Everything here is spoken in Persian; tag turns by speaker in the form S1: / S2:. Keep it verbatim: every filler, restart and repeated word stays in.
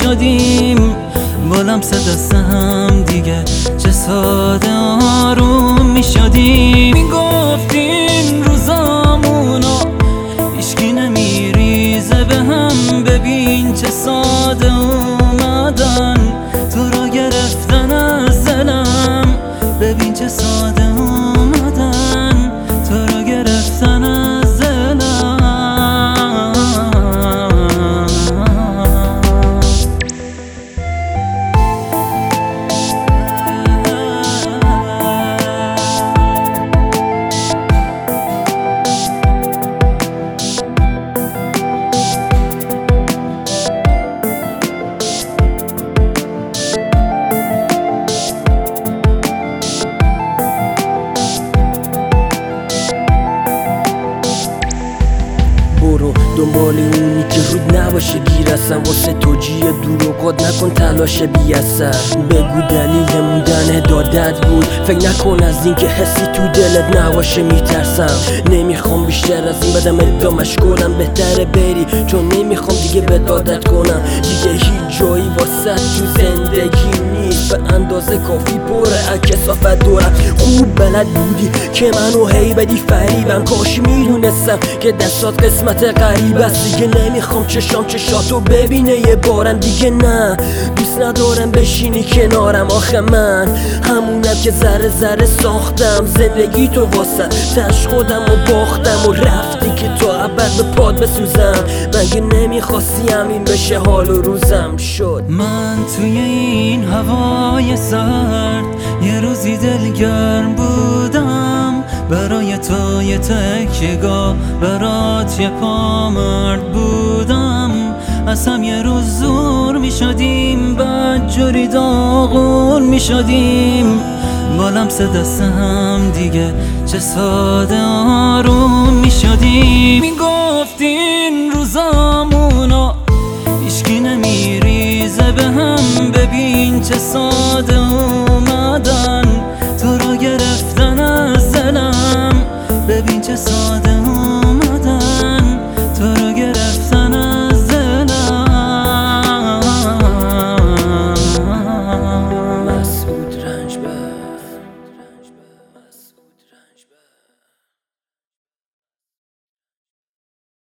S1: میشدیم، با لمس دست هم دیگه چه ساده آروم میشدیم. میگفتین روزامونو هیچکی نمیریزه به هم، ببین چه ساده اومدن تو رو گرفتن از دلم، ببین چه ساده اومدن تو رو گرفتن از دلم.
S2: برو دنبال اونی که رود نباشه گیرسم، واسه توجیه دروغات نکن تلاش بی اثر. بگو دلیل موندن دادت بود، فکر نکن از این که حسی تو دلت نباشه میترسم. نمیخوام بیشتر از این بدم ادامش کنم، بهتره بری چون نمیخوام دیگه به عادت کنم. دیگه هیچ جایی واسه تو زندگی نیست به اندازه کافی پره کثافت دورم. خوب بلد بودی که منو هی بدی فریبم، کاش میدونستم که دستات قسمت غریب است. دیگه نمیخوام چشام چشاتو ببینه یه بارم دیگه، نه دوست ندارم بشینی کنارم. آخه من همونم که ذره ذره ساختم زندگی تو واسه تش خودم و باختم و رفتی که تو ابد به پاد بسوزم. مگه نمیخواستی همین بشه حال و روزم شد.
S1: من توی این هوای سرد یه روزی دلگرم بودم، برای تو یه تکیه‌گاه برات یه پامرد بودم. از هم یه روز زور میشدیم بعد جوری داغون میشدیم، با لمس دست هم دیگه چه ساده آروم میشدیم. میگفتین روزامونو هیچکی نمیریزه به هم، ببین چه ساده اومدن